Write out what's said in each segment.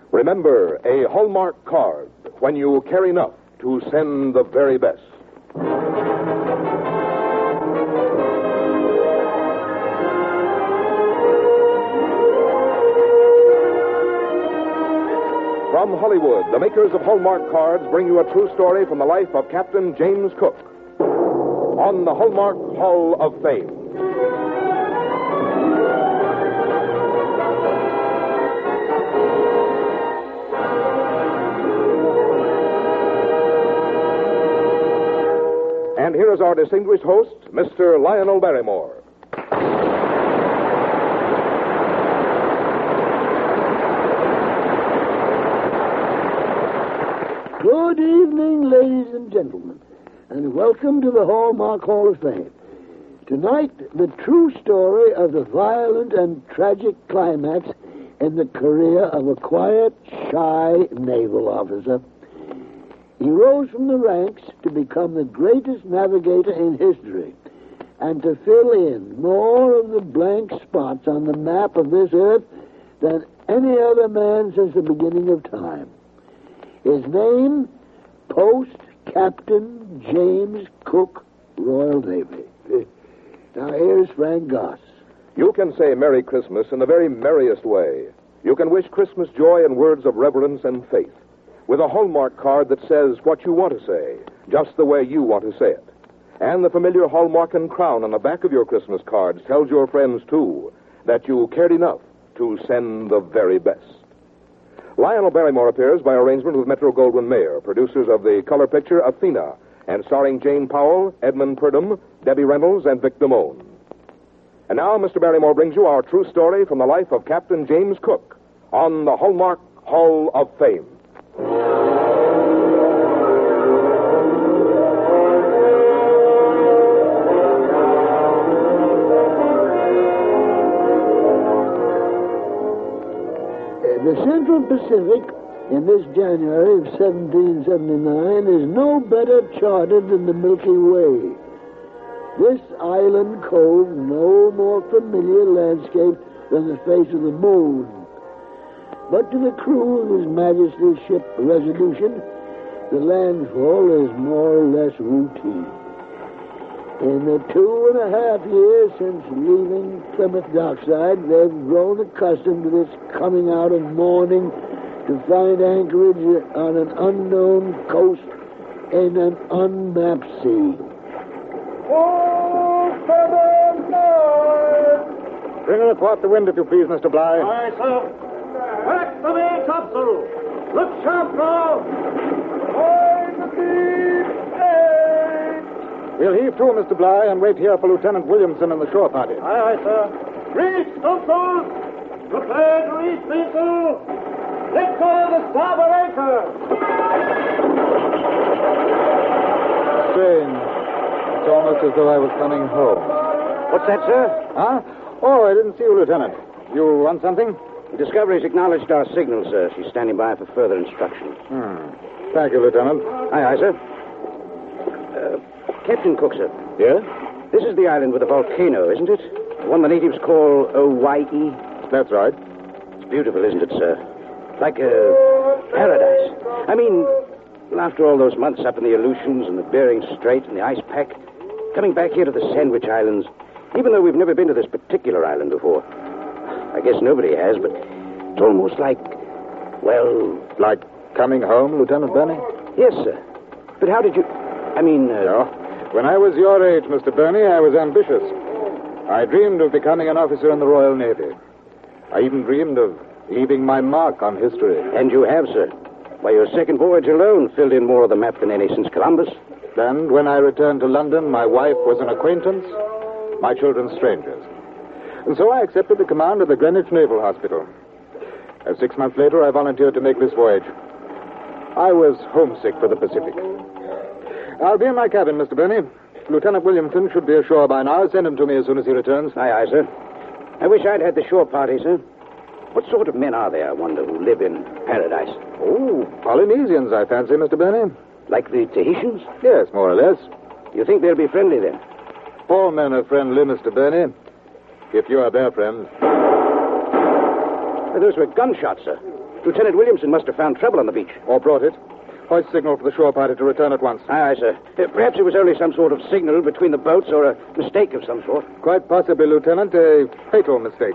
Remember, a Hallmark card when you care enough to send the very best. From Hollywood, the makers of Hallmark cards bring you a true story from the life of Captain James Cook on the Hallmark Hall of Fame. And here is our distinguished host, Mr. Lionel Barrymore. Good evening, ladies and gentlemen, and welcome to the Hallmark Hall of Fame. Tonight, the true story of the violent and tragic climax in the career of a quiet, shy naval officer. He rose from the ranks to become the greatest navigator in history and to fill in more of the blank spots on the map of this earth than any other man since the beginning of time. His name, Post Captain James Cook, Royal Navy. Now, here's Frank Goss. You can say Merry Christmas in the very merriest way. You can wish Christmas joy in words of reverence and faith, with a Hallmark card that says what you want to say, just the way you want to say it. And the familiar Hallmark and crown on the back of your Christmas cards tells your friends, too, that you cared enough to send the very best. Lionel Barrymore appears by arrangement with Metro-Goldwyn-Mayer, producers of the color picture Athena, and starring Jane Powell, Edmund Purdom, Debbie Reynolds, and Vic Damone. And now Mr. Barrymore brings you our true story from the life of Captain James Cook on the Hallmark Hall of Fame. The Central Pacific, in this January of 1779, is no better charted than the Milky Way. This island cove, no more familiar landscape than the face of the moon. But to the crew of His Majesty's ship Resolution, the landfall is more or less routine. In the 2.5 years since leaving Plymouth Dockside, they've grown accustomed to this coming out of morning to find anchorage on an unknown coast in an unmapped sea. Bring her athwart the wind, if you please, Mr. Bligh. Aye, sir. Back the main topsail. Look sharp now. Hold the beam. We'll heave to, Mr. Bligh, and wait here for Lieutenant Williamson and the shore party. Aye, sir. Reach, topsail. Prepare to reach, people. Let go of the starboard anchor. Strange. It's almost as though I was coming home. What's that, sir? Huh? Oh, I didn't see you, Lieutenant. You want something? The Discovery's acknowledged our signal, sir. She's standing by for further instruction. Thank you, Lieutenant. Aye, sir. Captain Cook, sir. Yes? This is the island with a volcano, isn't it? The one the natives call Owyhee. That's right. It's beautiful, isn't it, sir? Like a paradise. I mean, after all those months up in the Aleutians and the Bering Strait and the ice pack, coming back here to the Sandwich Islands, even though we've never been to this particular island before. I guess nobody has, but it's almost like, well... Like coming home, Lieutenant Burney? Yes, sir. But how did you... When I was your age, Mr. Burney, I was ambitious. I dreamed of becoming an officer in the Royal Navy. I even dreamed of leaving my mark on history. And you have, sir. Why, your second voyage alone filled in more of the map than any since Columbus. And when I returned to London, my wife was an acquaintance, my children strangers. And so I accepted the command of the Greenwich Naval Hospital. 6 months later, I volunteered to make this voyage. I was homesick for the Pacific. I'll be in my cabin, Mr. Burney. Lieutenant Williamson should be ashore by now. Send him to me as soon as he returns. Aye, sir. I wish I'd had the shore party, sir. What sort of men are they, I wonder, who live in paradise? Oh, Polynesians, I fancy, Mr. Burney. Like the Tahitians? Yes, more or less. You think they'll be friendly, then? All men are friendly, Mr. Burney. If you are their friend. Those were gunshots, sir. Lieutenant Williamson must have found trouble on the beach. Or brought it. Hoist signal for the shore party to return at once. Aye, sir. Perhaps it was only some sort of signal between the boats or a mistake of some sort. Quite possibly, Lieutenant, a fatal mistake.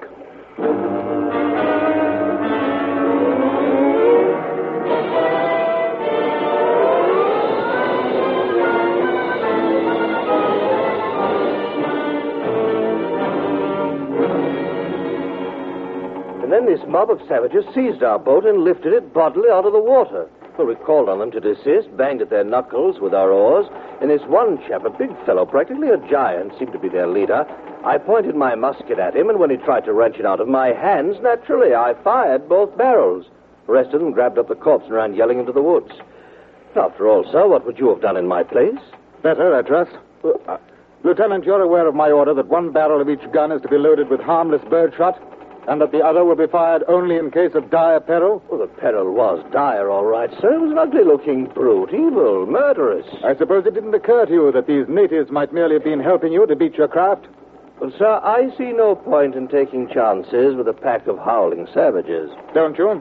And then this mob of savages seized our boat and lifted it bodily out of the water. Well, we called on them to desist, banged at their knuckles with our oars, and this one chap, a big fellow, practically a giant, seemed to be their leader. I pointed my musket at him, and when he tried to wrench it out of my hands, naturally, I fired both barrels. The rest of them grabbed up the corpse and ran yelling into the woods. After all, sir, what would you have done in my place? Better, I trust. Lieutenant, you're aware of my order that one barrel of each gun is to be loaded with harmless birdshot, and that the other will be fired only in case of dire peril? Well, the peril was dire, all right, sir. It was an ugly-looking brute, evil, murderous. I suppose it didn't occur to you that these natives might merely have been helping you to beat your craft? Well, sir, I see no point in taking chances with a pack of howling savages. Don't you?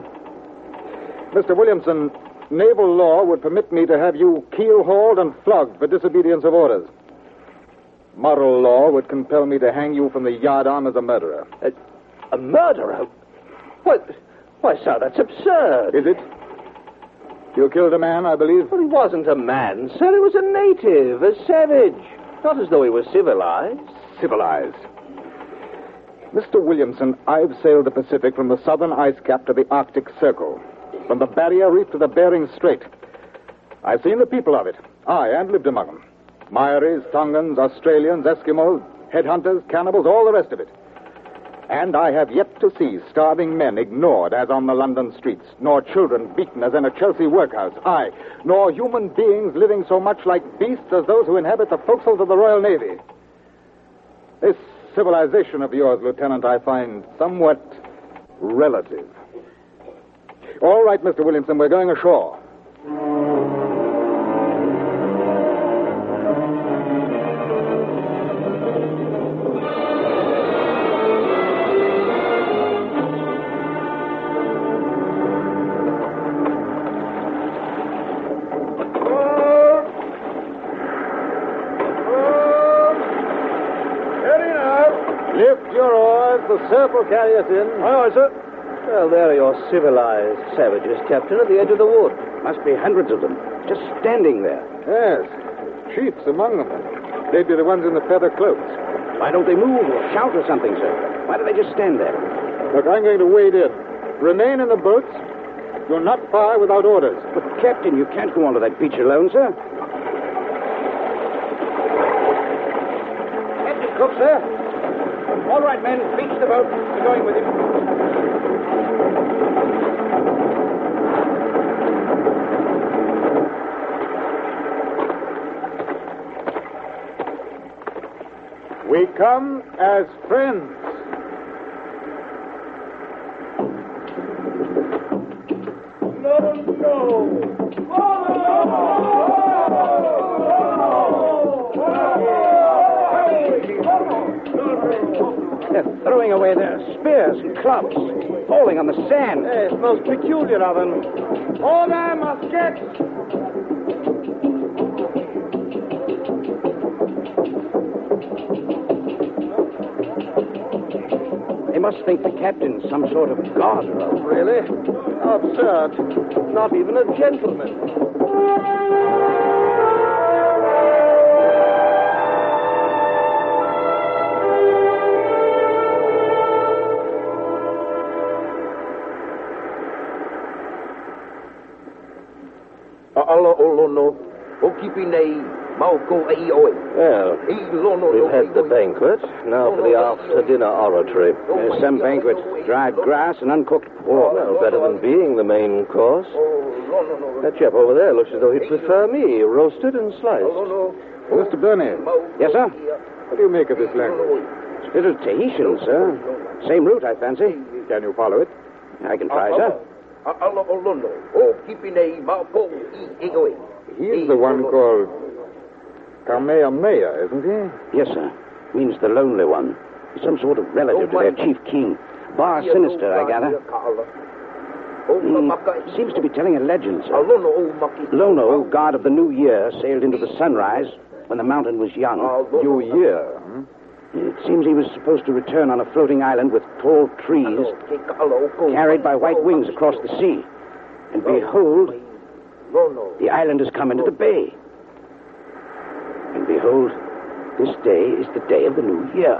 Mr. Williamson, naval law would permit me to have you keel-hauled and flogged for disobedience of orders. Moral law would compel me to hang you from the yardarm as a murderer. A murderer? Why, sir, that's absurd. Is it? You killed a man, I believe? Well, he wasn't a man, sir. He was a native, a savage. Not as though he was civilized. Civilized. Mr. Williamson, I've sailed the Pacific from the southern ice cap to the Arctic Circle, from the Barrier Reef to the Bering Strait. I've seen the people of it. Aye, and lived among them. Maoris, Tongans, Australians, Eskimos, headhunters, cannibals, all the rest of it. And I have yet to see starving men ignored as on the London streets, nor children beaten as in a Chelsea workhouse, aye, nor human beings living so much like beasts as those who inhabit the forecastles of the Royal Navy. This civilization of yours, Lieutenant, I find somewhat relative. All right, Mr. Williamson, we're going ashore. The surf will carry us in. Aye, sir. Well, there are your civilized savages, Captain, at the edge of the wood. Must be hundreds of them, just standing there. Yes, chiefs among them. They'd be the ones in the feather cloaks. Why don't they move or shout or something, sir? Why do they just stand there? Look, I'm going to wade in. Remain in the boats. Do not fire without orders. But, Captain, you can't go onto that beach alone, sir. Captain Cook, sir. All right, men, beach the boat. We're going with him. We come as friends. They're throwing away their spears and clubs, falling on the sand. It's most peculiar of them. Order, muskets! They must think the captain's some sort of god. Really? Absurd. Not even a gentleman. Well, we've had the banquet. Now for the after-dinner oratory. There's some banquet. Dried grass and uncooked pork. Well, better than being the main course. That chap over there looks as though he'd prefer me, roasted and sliced. Mr. Burney. Yes, sir? What do you make of this language? Little Tahitian, sir. Same route, I fancy. Can you follow it? I can try, sir. He's the one called Kamehameha, isn't he? Yes, sir. Means the lonely one. Some sort of relative to their chief king. Bar sinister, I gather. Seems to be telling a legend, sir. Lono, god of the New Year, sailed into the sunrise when the mountain was young. New Year. It seems he was supposed to return on a floating island with tall trees, carried by white wings across the sea. And behold, the island has come into the bay. And behold, this day is the day of the New Year.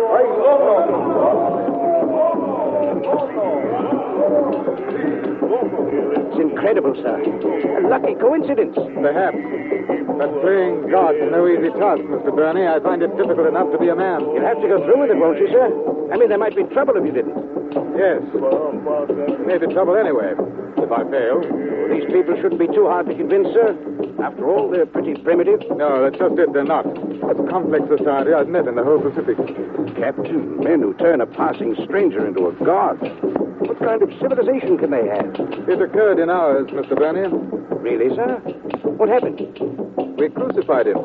It's incredible, sir. A lucky coincidence. Perhaps. But playing God is no easy task, Mr. Burney. I find it difficult enough to be a man. You'll have to go through with it, won't you, sir? I mean, there might be trouble if you didn't. Yes. Maybe trouble anyway, if I fail. Well, these people shouldn't be too hard to convince, sir. After all, they're pretty primitive. No, that's just it. They're not. That's a complex society I've met in the whole Pacific. Captain, men who turn a passing stranger into a god. What kind of civilization can they have? It occurred in ours, Mr. Burney. Really, sir? What happened? We crucified him.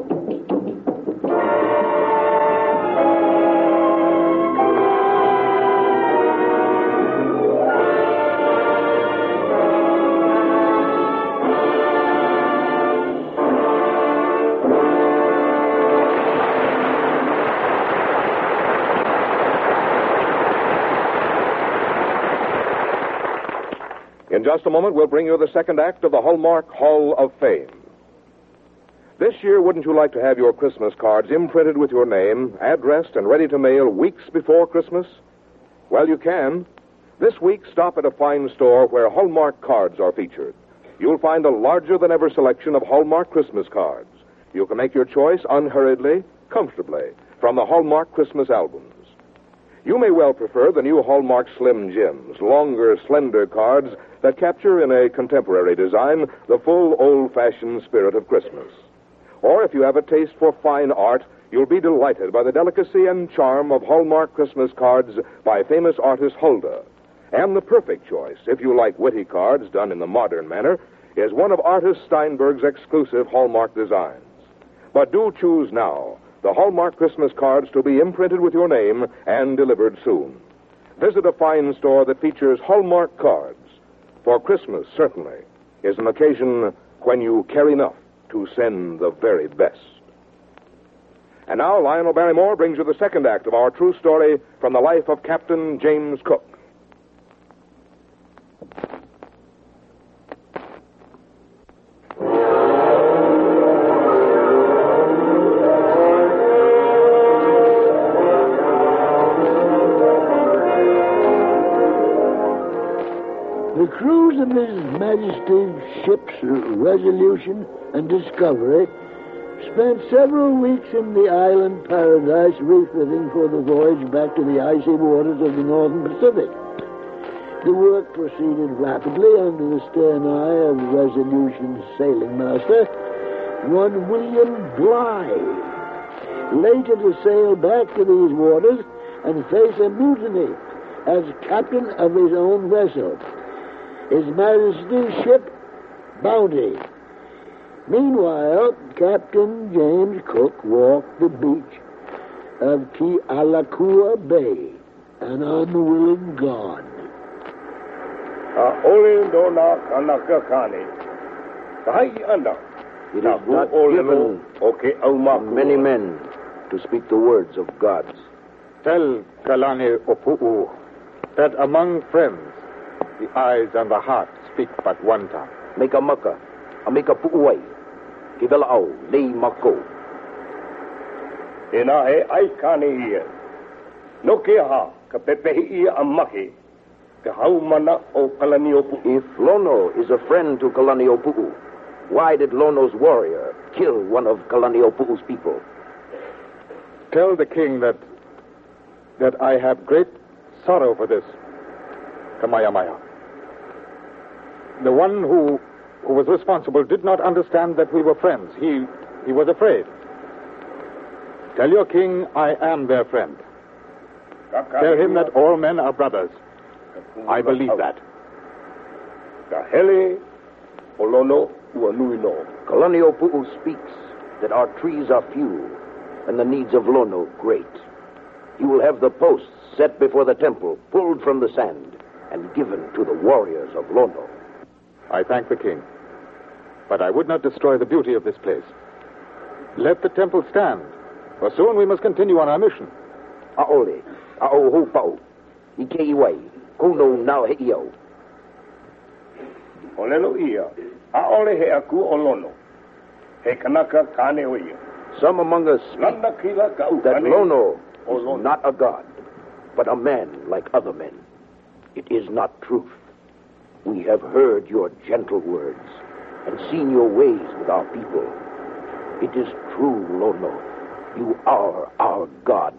In just a moment, we'll bring you the second act of the Hallmark Hall of Fame. This year, wouldn't you like to have your Christmas cards imprinted with your name, addressed, and ready to mail weeks before Christmas? Well, you can. This week, stop at a fine store where Hallmark cards are featured. You'll find a larger-than-ever selection of Hallmark Christmas cards. You can make your choice unhurriedly, comfortably, from the Hallmark Christmas albums. You may well prefer the new Hallmark Slim Jims, longer, slender cards that capture in a contemporary design the full old-fashioned spirit of Christmas. Or if you have a taste for fine art, you'll be delighted by the delicacy and charm of Hallmark Christmas cards by famous artist Hulda. And the perfect choice, if you like witty cards done in the modern manner, is one of artist Steinberg's exclusive Hallmark designs. But do choose now the Hallmark Christmas cards to be imprinted with your name and delivered soon. Visit a fine store that features Hallmark cards. For Christmas, certainly, is an occasion when you care enough to send the very best. And now, Lionel Barrymore brings you the second act of our true story from the life of Captain James Cook. The crews of His Majesty's ships Resolution and Discovery spent several weeks in the island Paradise refitting for the voyage back to the icy waters of the northern Pacific. The work proceeded rapidly under the stern eye of Resolution's sailing master, one William Bligh, later to sail back to these waters and face a mutiny as captain of his own vessel, His Majesty's ship, Bounty. Meanwhile, Captain James Cook walked the beach of Kealakua Bay, an unwilling god. It is not given to many men to speak the words of gods. Tell Kalani Opu'u that among friends, the eyes and the heart speak but one tongue. Make a mucka, a make a pu'uay, kivelao, lei mako. Inahe aikani ia. No keha, ka pepehi ia amaki. Ka haumana o Kalaniopu'u. If Lono is a friend to Kalaniopu'u, why did Lono's warrior kill one of Kalaniopu'u's people? Tell the king that I have great sorrow for this, Kamayamaya. The one who was responsible did not understand that we were friends. He was afraid. Tell your king I am their friend. Tell him that all men are brothers. I believe that. Kahele Olono Uanuino. Kalaniopu'u speaks that our trees are few and the needs of Lono great. He will have the posts set before the temple pulled from the sand and given to the warriors of Lono. I thank the king. But I would not destroy the beauty of this place. Let the temple stand, for soon we must continue on our mission. Aole, ao hupao, ike iwai, kuno nao heio. Olelo ia. Aole he aku olono. He kanaka kane oia. Some among us Landa kila ka that ukane. Lono is Lono. not a god, but a man like other men. It is not truth. We have heard your gentle words and seen your ways with our people. It is true, Lono. You are our god.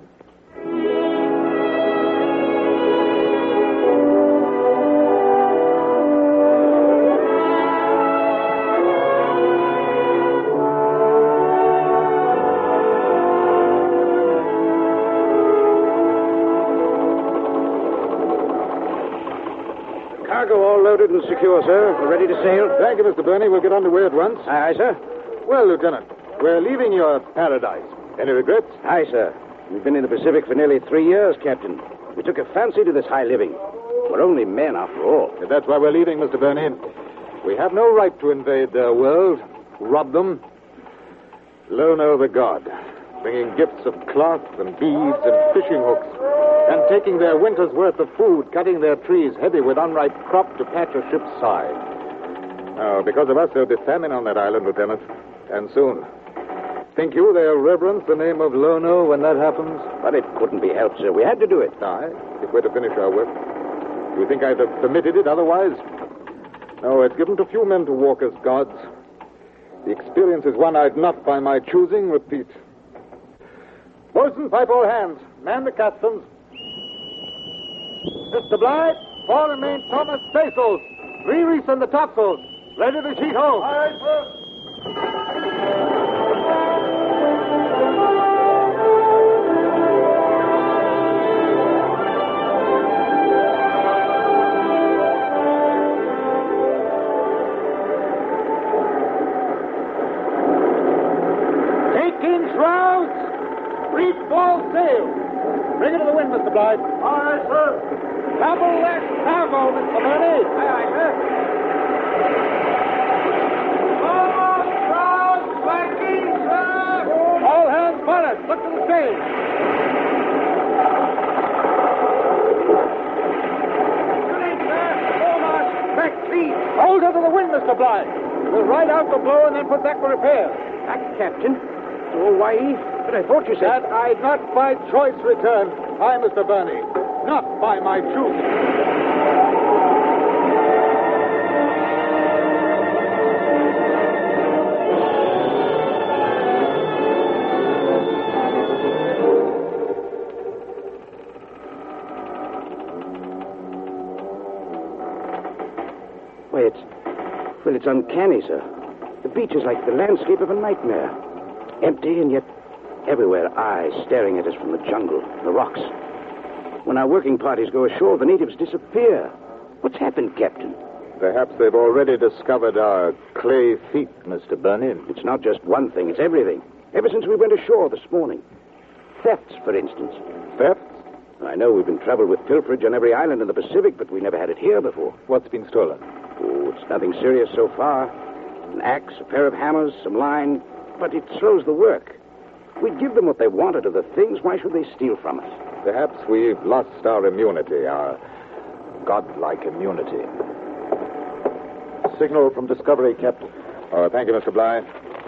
Cargo all loaded and secure, sir. We're ready to sail. Thank you, Mr. Burney. We'll get underway at once. Aye, sir. Well, Lieutenant, we're leaving your paradise. Any regrets? Aye, sir. We've been in the Pacific for nearly 3 years, Captain. We took a fancy to this high living. We're only men, after all. If that's why we're leaving, Mr. Burney. We have no right to invade their world, rob them. Lono the god, bringing gifts of cloth and beads and fishing hooks, and taking their winter's worth of food, cutting their trees heavy with unripe crop to patch a ship's side. Now, because of us, there'll be famine on that island, Lieutenant, and soon. Think you they'll reverence the name of Lono when that happens? But it couldn't be helped, sir. We had to do it. Aye, if we're to finish our work. Do you think I'd have permitted it otherwise? No, it's given to few men to walk as gods. The experience is one I'd not by my choosing repeat. Bosun, pipe all hands. Man the capstans. Mr. Blythe, fore and main Thomas staysails. Re-reef in the topsails. Ready to sheet home. All right, sir. Bring it to the wind, Mr. Blythe. All right, sir. Double that cargo, Mr. Burney. Aye, aye, sir. All shrouds backing, sir. All hands forward. Look to the stage. Good, sir. Forward. Back, please. Hold her to the wind, Mr. Blythe. We'll ride out the blow and then put back for repair. Back, Captain. To Hawaii? But I thought you said... That I'd not by choice return. Aye, Mr. Burney. Not by my choosing. Well, it's uncanny, sir. The beach is like the landscape of a nightmare. Empty and yet everywhere eyes staring at us from the jungle, the rocks. When our working parties go ashore, the natives disappear. What's happened, Captain? Perhaps they've already discovered our clay feet, Mr. Burney. It's not just one thing, it's everything. Ever since we went ashore this morning. Thefts, for instance. Thefts? I know we've been troubled with pilferage on every island in the Pacific, but we never had it here before. What's been stolen? Oh, it's nothing serious so far. An axe, a pair of hammers, some line, but it slows the work. We give them what they wanted of the things. Why should they steal from us? Perhaps we've lost our immunity, our godlike immunity. Signal from Discovery, Captain. Oh, thank you, Mr. Blythe.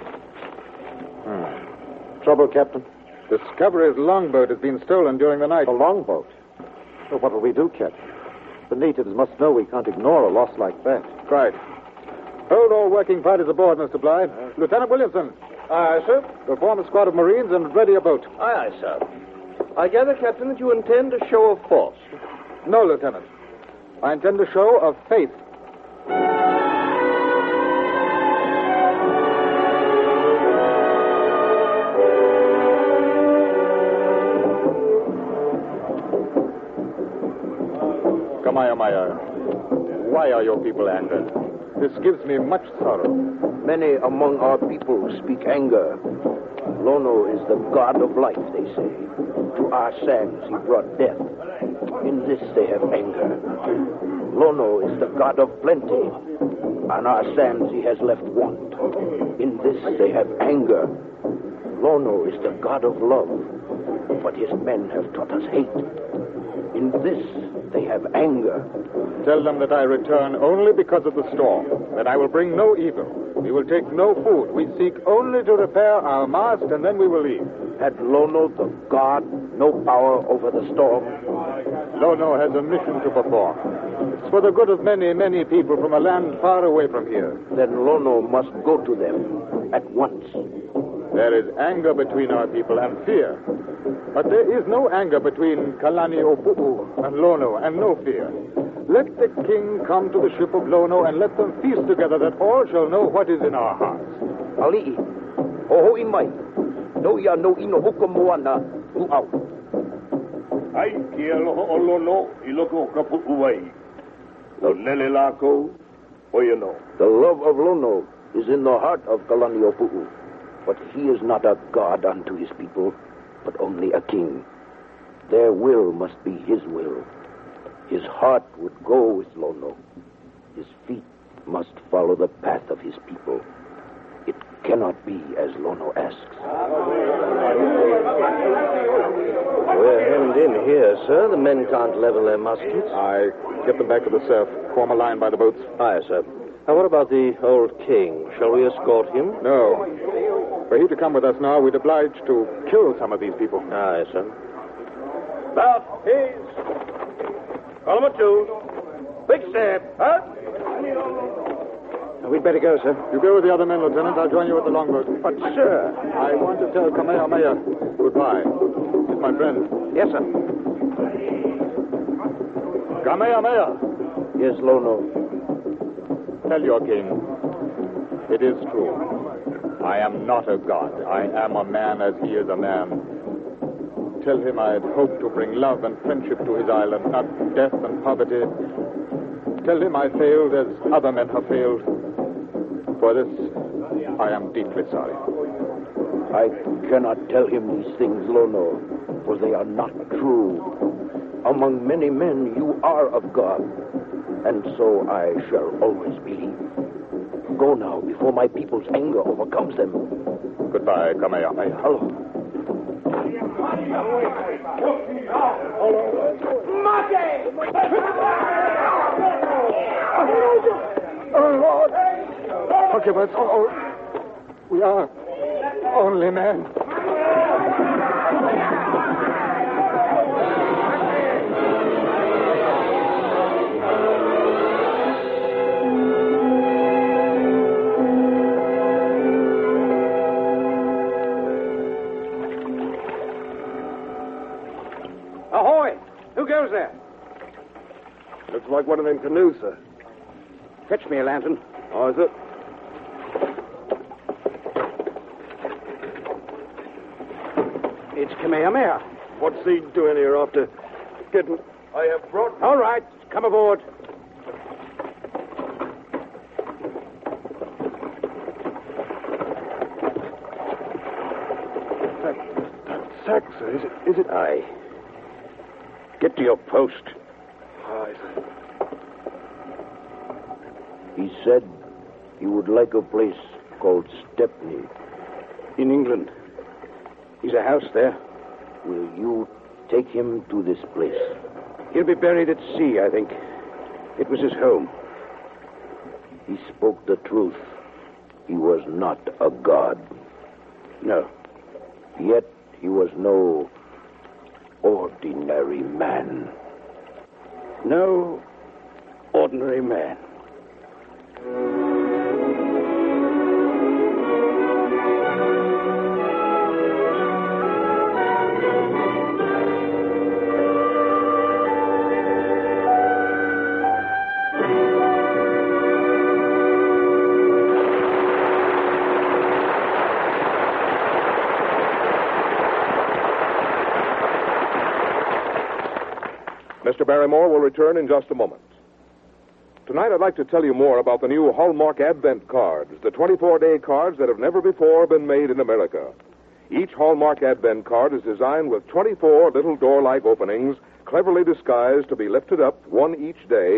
Trouble, Captain? Discovery's longboat has been stolen during the night. A longboat? Well, what will we do, Captain? The natives must know we can't ignore a loss like that. Right. Hold all working parties aboard, Mr. Blythe. Lieutenant Williamson. Aye, sir. Go form a squad of Marines and ready a boat. Aye, aye, sir. I gather, Captain, that you intend a show of force. No, Lieutenant. I intend a show of faith. Kamayamaya, why are your people angered? This gives me much sorrow. Many among our people speak anger. Lono is the god of life, they say. To our sands he brought death. In this they have anger. Lono is the god of plenty. On our sands he has left want. In this they have anger. Lono is the god of love, but his men have taught us hate. In this they have anger. Tell them that I return only because of the storm, that I will bring no evil. We will take no food. We seek only to repair our mast, and then we will leave. Had Lono, the god, no power over the storm? Lono has a mission to perform. It's for the good of many, many people from a land far away from here. Then Lono must go to them at once. There is anger between our people and fear. But there is no anger between Kalani Opu'u and Lono, and no fear. Let the king come to the ship of Lono and let them feast together, that all shall know what is in our hearts. Ali'i, oho imai. No ya no ino hukamoana u'au. Ai kia loho o Lono I loko ka pu'uai. No lele lako, oiano. The love of Lono is in the heart of Kalani Opu'u. But he is not a god unto his people, but only a king. Their will must be his will. His heart would go with Lono. His feet must follow the path of his people. It cannot be as Lono asks. We're hemmed in here, sir. The men can't level their muskets. I get them back to the surf. Form a line by the boats. Aye, sir. Now, what about the old king? Shall we escort him? No. Were he to come with us now, we'd oblige to kill some of these people. Aye, sir. About his. Column 2. Big step. Huh? We'd better go, sir. You go with the other men, Lieutenant. I'll join you at the longboat. But, sir... I want to tell Kamehameha goodbye. He's my friend. Yes, sir. Kamehameha! Yes, Lono. Tell your king, it is true. I am not a god. I am a man as he is a man. Tell him I had hoped to bring love and friendship to his island, not death and poverty. Tell him I failed as other men have failed. For this, I am deeply sorry. I cannot tell him these things, Lono, for they are not true. Among many men, you are of God, and so I shall always believe. Go now, before my people's anger overcomes them. Goodbye, Kamehameha. Hello. Oh, Lord! Forgive us. Oh, we are only men. Ahoy! Who goes there? Looks like one of them canoes, sir. Fetch me a lantern. Oh, is it? It's Kamehameha. What's he doing here after getting... I have brought... All right, come aboard. That sack, sir, is it... Aye. Get to your post. Aye, sir. He said he would like a place called Stepney. In England. He's a house there. Will you take him to this place? He'll be buried at sea, I think. It was his home. He spoke the truth. He was not a god. No. Yet he was no ordinary man. No ordinary man. Mr. Barrymore will return in just a moment. Tonight, I'd like to tell you more about the new Hallmark Advent cards, the 24-day cards that have never before been made in America. Each Hallmark Advent card is designed with 24 little door-like openings, cleverly disguised to be lifted up, one each day,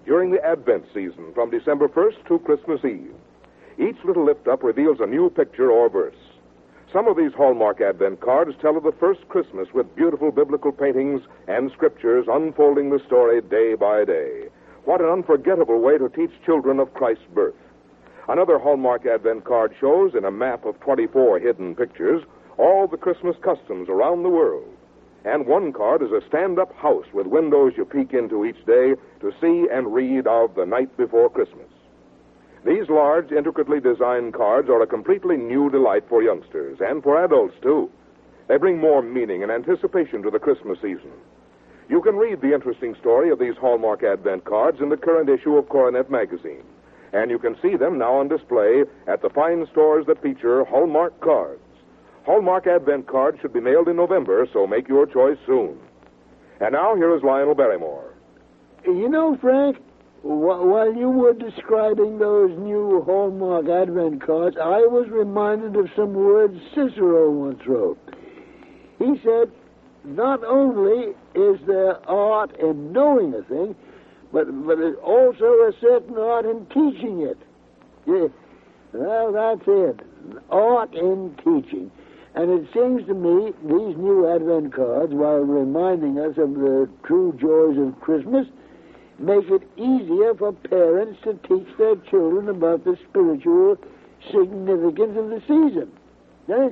during the Advent season from December 1st to Christmas Eve. Each little lift-up reveals a new picture or verse. Some of these Hallmark Advent cards tell of the first Christmas with beautiful biblical paintings and scriptures unfolding the story day by day. What an unforgettable way to teach children of Christ's birth. Another Hallmark Advent card shows, in a map of 24 hidden pictures, all the Christmas customs around the world. And one card is a stand-up house with windows you peek into each day to see and read of the night before Christmas. These large, intricately designed cards are a completely new delight for youngsters, and for adults, too. They bring more meaning and anticipation to the Christmas season. You can read the interesting story of these Hallmark Advent cards in the current issue of Coronet magazine, and you can see them now on display at the fine stores that feature Hallmark cards. Hallmark Advent cards should be mailed in November, so make your choice soon. And now, here is Lionel Barrymore. You know, Frank, while you were describing those new Hallmark Advent cards, I was reminded of some words Cicero once wrote. He said, not only is there art in knowing a thing, but there's also a certain art in teaching it. Yeah. Well, that's it. Art in teaching. And it seems to me these new Advent cards, while reminding us of the true joys of Christmas, make it easier for parents to teach their children about the spiritual significance of the season. Eh?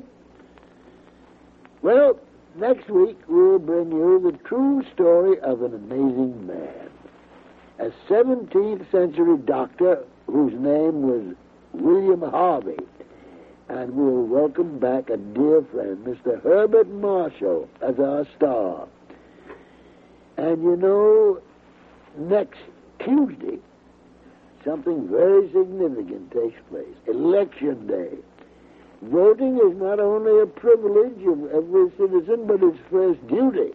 Well, next week we'll bring you the true story of an amazing man. A 17th century doctor whose name was William Harvey. And we'll welcome back a dear friend, Mr. Herbert Marshall, as our star. And you know, next Tuesday, something very significant takes place. Election Day. Voting is not only a privilege of every citizen, but it's first duty.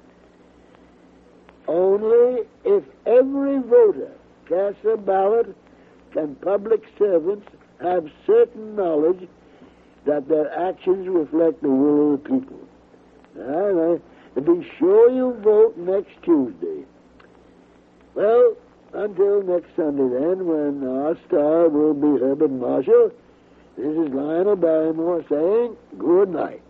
Only if every voter casts a ballot can public servants have certain knowledge that their actions reflect the will of the people. All right. And be sure you vote next Tuesday. Well, until next Sunday then, when our star will be Herbert Marshall, this is Lionel Barrymore saying good night.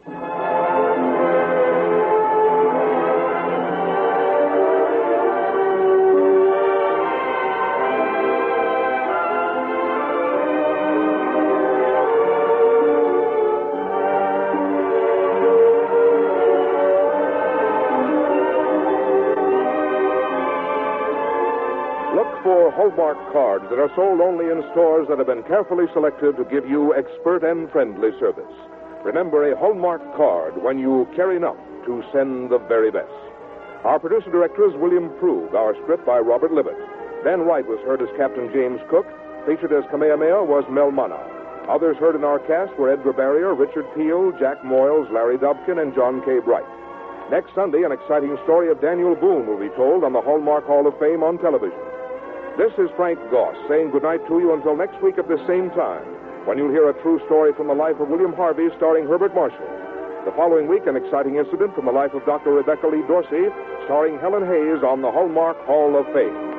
For Hallmark cards that are sold only in stores that have been carefully selected to give you expert and friendly service. Remember, a Hallmark card when you care enough to send the very best. Our producer-director is William Prue. Our script by Robert Libet. Ben Wright was heard as Captain James Cook. Featured as Kamehameha was Mel Mana. Others heard in our cast were Edgar Barrier, Richard Peel, Jack Moyles, Larry Dobkin, and John K. Bright. Next Sunday, an exciting story of Daniel Boone will be told on the Hallmark Hall of Fame on television. This is Frank Goss saying goodnight to you until next week at the same time, when you'll hear a true story from the life of William Harvey starring Herbert Marshall. The following week, an exciting incident from the life of Dr. Rebecca Lee Dorsey starring Helen Hayes on the Hallmark Hall of Fame.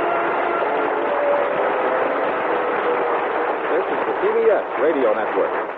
CBS Radio Network.